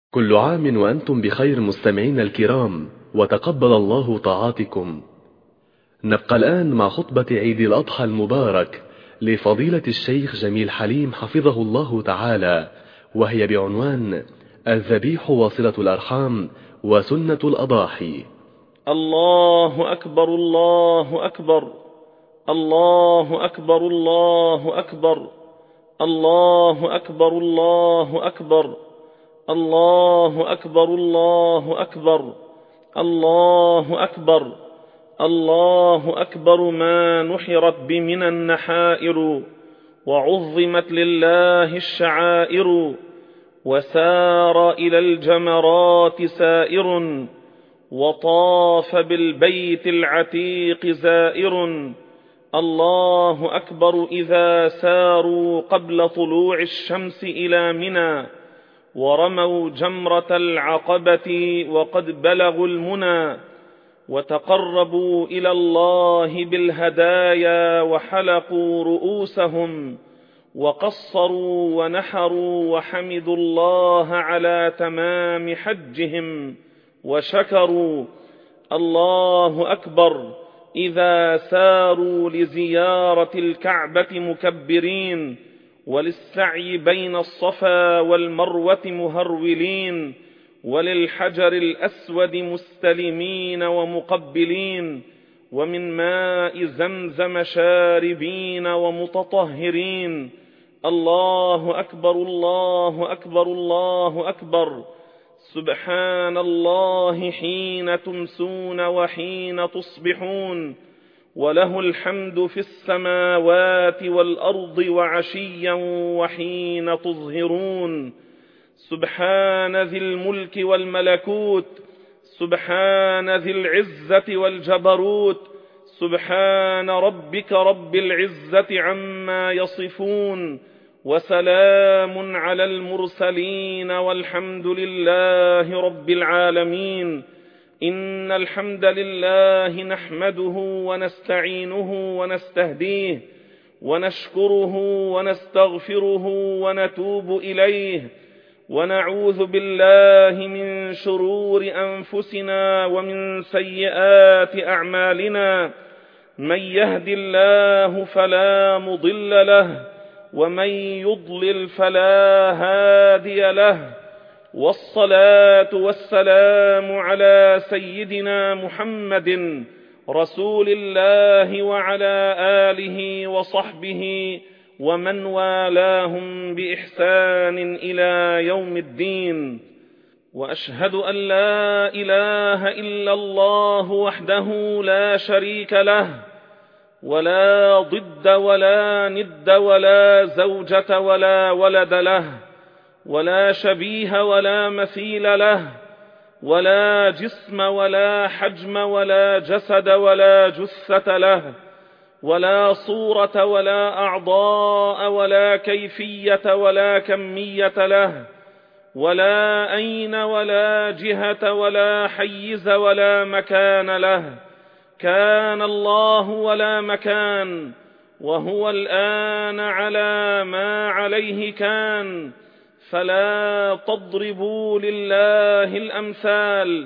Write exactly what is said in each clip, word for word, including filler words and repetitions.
كل عام وأنتم بخير مستمعين الكرام، وتقبل الله طاعاتكم. نبقى الآن مع خطبة عيد الأضحى المبارك لفضيلة الشيخ جميل حليم حفظه الله تعالى، وهي بعنوان الذبيح وصلة الأرحام وسنة الأضاحي. الله أكبر الله أكبر الله أكبر الله أكبر الله أكبر الله أكبر الله أكبر الله أكبر الله أكبر الله أكبر. ما نحرت بمنى النحائر، وعظمت لله الشعائر، وسار إلى الجمرات سائر، وطاف بالبيت العتيق زائر. الله أكبر إذا ساروا قبل طلوع الشمس إلى منى، ورموا جمرة العقبة وقد بلغوا المنى، وتقربوا إلى الله بالهدايا، وحلقوا رؤوسهم، وقصروا ونحروا، وحمدوا الله على تمام حجهم، وشكروا. الله أكبر إذا ساروا لزيارة الكعبة مكبرين، وللسعي بين الصفا والمروة مهرولين، وللحجر الأسود مستلمين ومقبلين، ومن ماء زمزم شاربين ومتطهرين. الله أكبر الله أكبر الله أكبر. سبحان الله حين تمسون وحين تصبحون، وله الحمد في السماوات والأرض وعشيا وحين تظهرون. سبحان ذي الملك والملكوت، سبحان ذي العزة والجبروت، سبحان ربك رب العزة عما يصفون، وسلام على المرسلين، والحمد لله رب العالمين. إن الحمد لله نحمده ونستعينه ونستهديه، ونشكره ونستغفره ونتوب إليه، ونعوذ بالله من شرور أنفسنا ومن سيئات أعمالنا. من يهد الله فلا مضل له، ومن يضلل فلا هادي له. والصلاة والسلام على سيدنا محمد رسول الله، وعلى آله وصحبه ومن والاهم بإحسان إلى يوم الدين. وأشهد أن لا إله إلا الله وحده لا شريك له، ولا ضد ولا ند ولا زوجة ولا ولد له، ولا شبيه ولا مثيل له، ولا جسم ولا حجم ولا جسد ولا جثة له، ولا صورة ولا أعضاء ولا كيفية ولا كمية له، ولا أين ولا جهة ولا حيز ولا مكان له. كان الله ولا مكان، وهو الآن على ما عليه كان. فلا تضربوا لله الأمثال،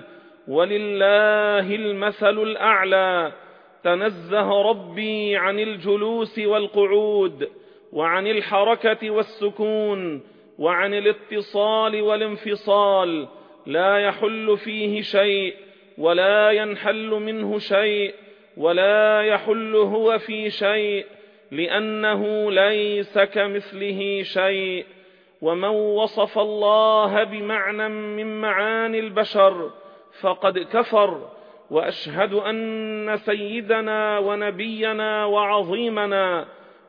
ولله المثل الأعلى. تنزه ربي عن الجلوس والقعود، وعن الحركة والسكون، وعن الاتصال والانفصال. لا يحل فيه شيء، ولا ينحل منه شيء، ولا يحل هو في شيء، لأنه ليس كمثله شيء. ومن وصف الله بمعنى من معاني البشر فقد كفر. وأشهد أن سيدنا ونبينا وعظيمنا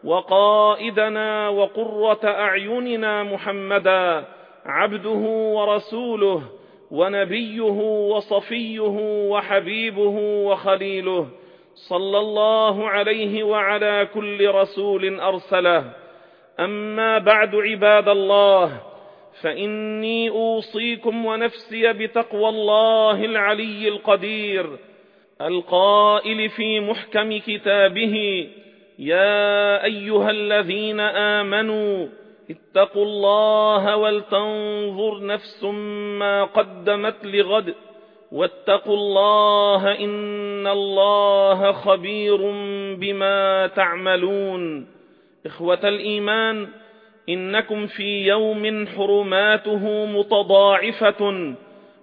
وقائدنا وقرة أعيننا محمدا عبده ورسوله، ونبيه وصفيه وحبيبه وخليله، صلى الله عليه وعلى كل رسول أرسله. أما بعد، عباد الله، فإني أوصيكم ونفسي بتقوى الله العلي القدير، القائل في محكم كتابه: يا أيها الذين آمنوا اتقوا الله ولتنظر نفس ما قدمت لغد واتقوا الله إن الله خبير بما تعملون. إخوة الإيمان، إنكم في يوم حرماته متضاعفة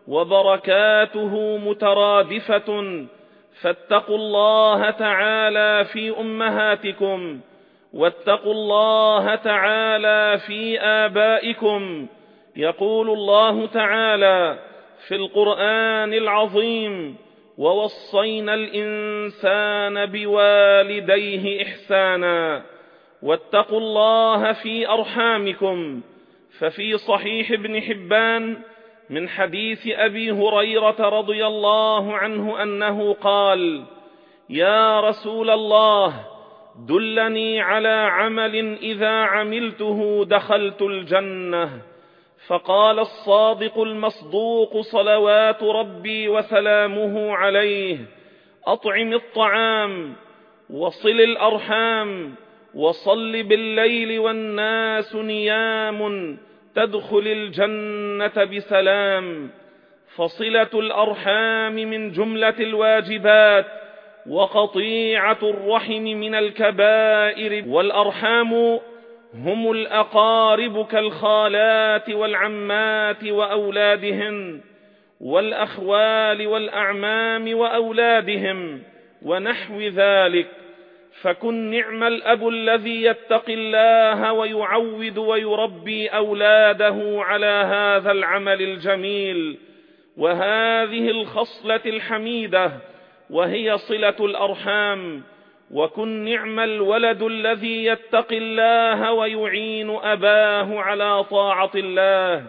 وبركاته مترادفة، فاتقوا الله تعالى في أمهاتكم، واتقوا الله تعالى في آبائكم. يقول الله تعالى في القرآن العظيم: ووصينا الإنسان بوالديه إحسانا. واتقوا الله في أرحامكم، ففي صحيح ابن حبان من حديث أبي هريرة رضي الله عنه أنه قال: يا رسول الله، دلني على عمل إذا عملته دخلت الجنة. فقال الصادق المصدوق صلوات ربي وسلامه عليه: أطعم الطعام، وصل الأرحام، وصل بالليل والناس نيام، تدخل الجنة بسلام. فصلة الأرحام من جملة الواجبات، وقطيعة الرحم من الكبائر. والأرحام هم الأقارب كالخالات والعمات وأولادهن، والأخوال والأعمام وأولادهم، ونحو ذلك. فكن نعم الأب الذي يتقي الله ويعود ويربي أولاده على هذا العمل الجميل وهذه الخصلة الحميدة، وهي صلة الأرحام. وكن نعم الولد الذي يتقي الله ويعين أباه على طاعة الله.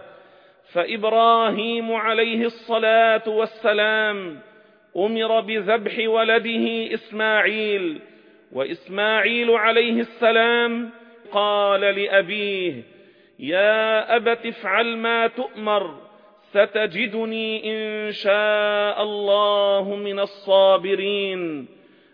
فإبراهيم عليه الصلاة والسلام أمر بذبح ولده إسماعيل، وإسماعيل عليه السلام قال لأبيه: يا أبت افعل ما تؤمر، ستجدني إن شاء الله من الصابرين.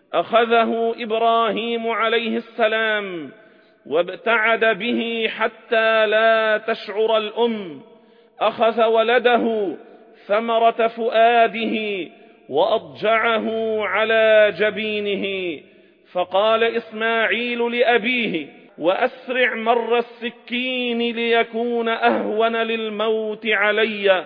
أخذه إبراهيم عليه السلام وابتعد به حتى لا تشعر الأم. أخذ ولده ثمرة فؤاده وأضجعه على جبينه، فقال إسماعيل لأبيه: وأسرع مر السكين ليكون أهون للموت علي،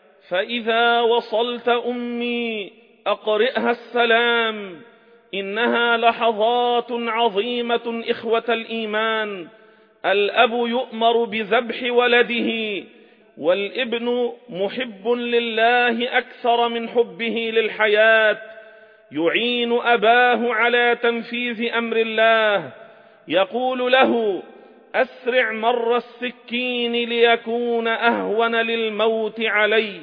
فإذا وصلت أمي أقرئها السلام، إنها لحظات عظيمة. إخوة الإيمان، الأب يؤمر بذبح ولده، والابن محب لله أكثر من حبه للحياة، يعين أباه على تنفيذ أمر الله، يقول له: أسرع مر السكين ليكون أهون للموت علي.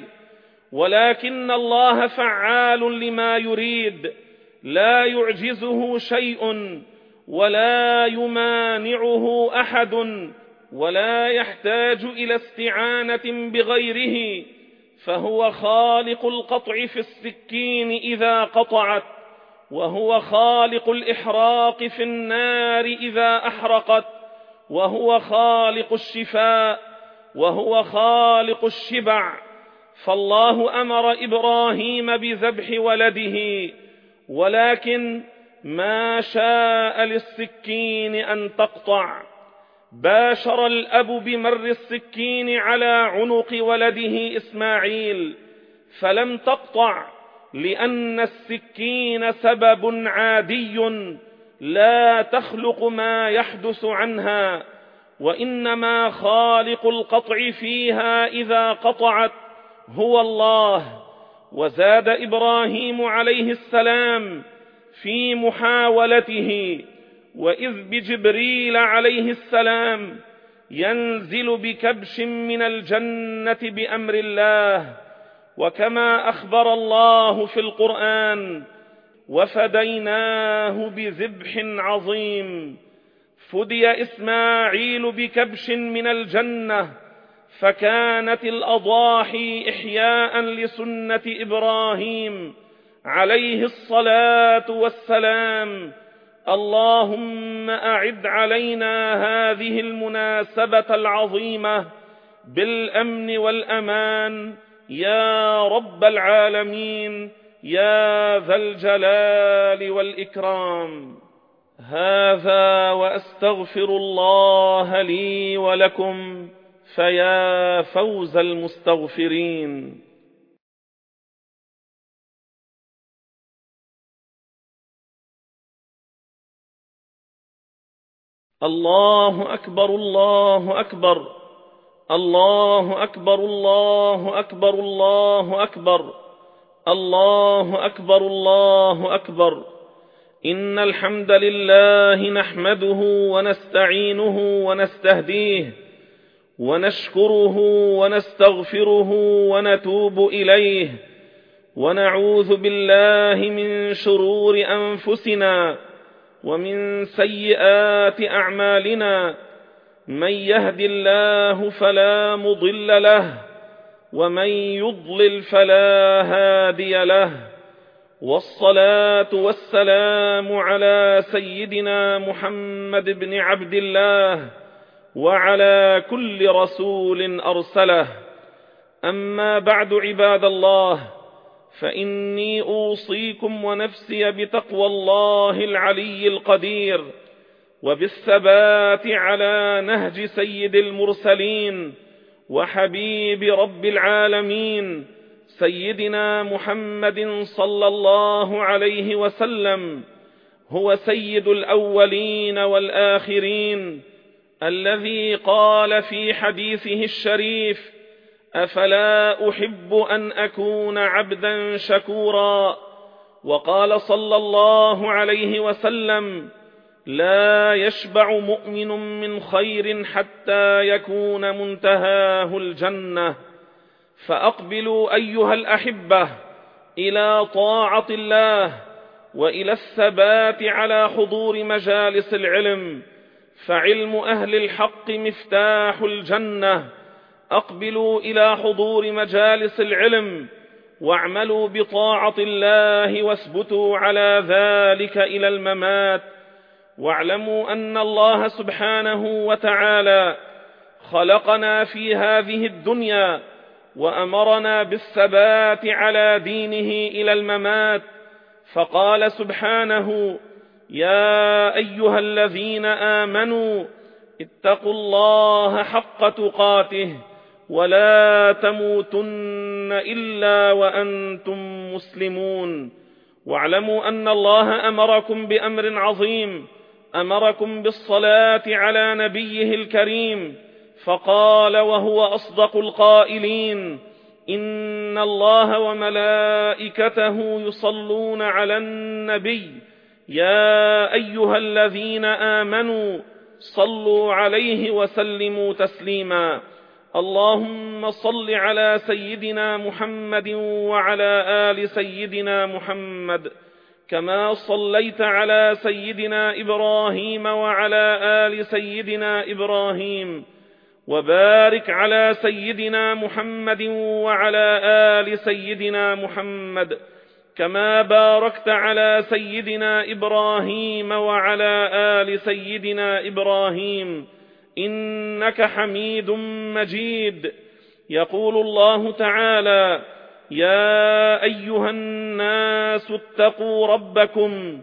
ولكن الله فعال لما يريد، لا يعجزه شيء ولا يمانعه أحد، ولا يحتاج إلى استعانة بغيره، فهو خالق القطع في السكين إذا قطعت، وهو خالق الإحراق في النار إذا أحرقت، وهو خالق الشفاء، وهو خالق الشبع. فالله أمر إبراهيم بذبح ولده، ولكن ما شاء للسكين أن تقطع. باشر الأب بمر السكين على عنق ولده إسماعيل، فلم تقطع، لأن السكين سبب عادي لا تخلق ما يحدث عنها، وإنما خالق القطع فيها إذا قطعت هو الله. وزاد إبراهيم عليه السلام في محاولته: وإذ بجبريل عليه السلام ينزل بكبش من الجنة بأمر الله، وكما أخبر الله في القرآن: وفديناه بذبح عظيم. فدي إسماعيل بكبش من الجنة، فكانت الأضاحي إحياء لسنة إبراهيم عليه الصلاة والسلام، اللهم أعد علينا هذه المناسبة العظيمة بالأمن والأمان يا رب العالمين يا ذا الجلال والإكرام. هذا وأستغفر الله لي ولكم، فيا فوز المستغفرين. الله أكبر الله أكبر الله أكبر الله أكبر الله أكبر الله أكبر الله أكبر. إن الحمد لله نحمده ونستعينه ونستهديه ونشكره ونستغفره ونتوب إليه، ونعوذ بالله من شرور أنفسنا ومن سيئات أعمالنا. من يهد الله فلا مضل له، ومن يضلل فلا هادي له. والصلاة والسلام على سيدنا محمد بن عبد الله وعلى كل رسول أرسله. أما بعد، عباد الله، فإني أوصيكم ونفسي بتقوى الله العلي القدير، وبالثبات على نهج سيد المرسلين وحبيب رب العالمين سيدنا محمد صلى الله عليه وسلم. هو سيد الأولين والآخرين، الذي قال في حديثه الشريف: أفلا أحب أن أكون عبدا شكورا. وقال صلى الله عليه وسلم: لا يشبع مؤمن من خير حتى يكون منتهاه الجنة. فأقبلوا أيها الأحبة إلى طاعة الله وإلى الثبات على حضور مجالس العلم، فعلم أهل الحق مفتاح الجنة. أقبلوا إلى حضور مجالس العلم واعملوا بطاعة الله واثبتوا على ذلك إلى الممات. واعلموا أن الله سبحانه وتعالى خلقنا في هذه الدنيا وأمرنا بالثبات على دينه إلى الممات، فقال سبحانه: يا أيها الذين آمنوا اتقوا الله حق تقاته ولا تموتن إلا وأنتم مسلمون. واعلموا أن الله أمركم بأمر عظيم، أمركم بالصلاة على نبيه الكريم، فقال وهو أصدق القائلين: إن الله وملائكته يصلون على النبي يا أيها الذين آمنوا صلوا عليه وسلموا تسليما. اللهم صل على سيدنا محمد وعلى آل سيدنا محمد، كما صليت على سيدنا إبراهيم وعلى آل سيدنا إبراهيم، وبارك على سيدنا محمد وعلى آل سيدنا محمد، كما باركت على سيدنا إبراهيم وعلى آل سيدنا إبراهيم، إنك حميد مجيد. يقول الله تعالى: يا أيها الناس اتقوا ربكم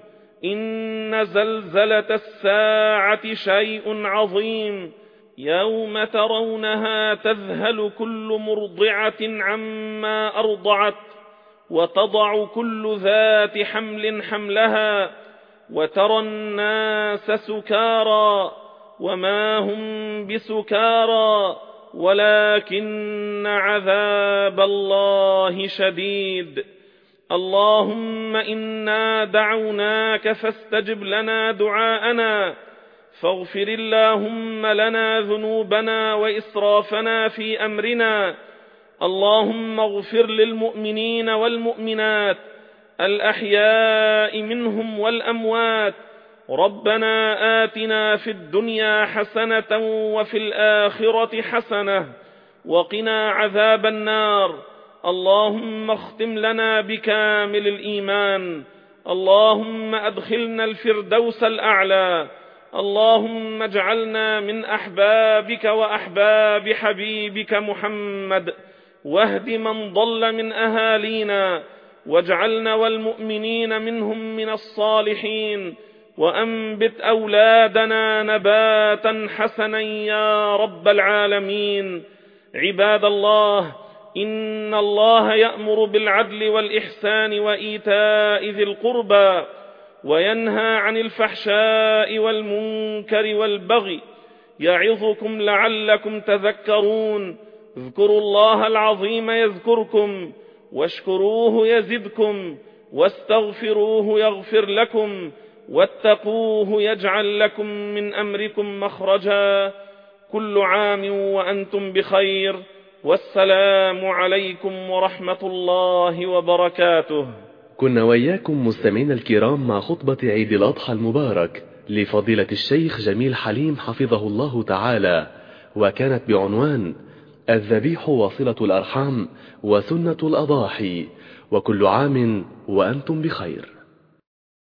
إن زلزلة الساعة شيء عظيم، يوم ترونها تذهل كل مرضعة عما أرضعت وتضع كل ذات حمل حملها وترى الناس سكارى وما هم بسكارى ولكن عذاب الله شديد. اللهم إنا دعوناك فاستجب لنا دعاءنا، فاغفر اللهم لنا ذنوبنا وإسرافنا في أمرنا. اللهم اغفر للمؤمنين والمؤمنات الأحياء منهم والأموات. ربنا آتنا في الدنيا حسنة وفي الآخرة حسنة وقنا عذاب النار. اللهم اختم لنا بكامل الإيمان. اللهم أدخلنا الفردوس الأعلى. اللهم اجعلنا من أحبابك وأحباب حبيبك محمد، واهد من ضل من أهالينا، واجعلنا والمؤمنين منهم من الصالحين، وأنبت أولادنا نباتا حسنا يا رب العالمين. عباد الله، إن الله يأمر بالعدل والإحسان وإيتاء ذي القربى، وينهى عن الفحشاء والمنكر والبغي، يعظكم لعلكم تذكرون. اذكروا الله العظيم يذكركم، واشكروه يزدكم، واستغفروه يغفر لكم، واتقوه يجعل لكم من أمركم مخرجا. كل عام وأنتم بخير، والسلام عليكم ورحمة الله وبركاته. كنا وإياكم مستمعين الكرام مع خطبة عيد الأضحى المبارك لفضيلة الشيخ جميل حليم حفظه الله تعالى، وكانت بعنوان الذبيح وصلة الأرحام وسنة الأضاحي. وكل عام وأنتم بخير.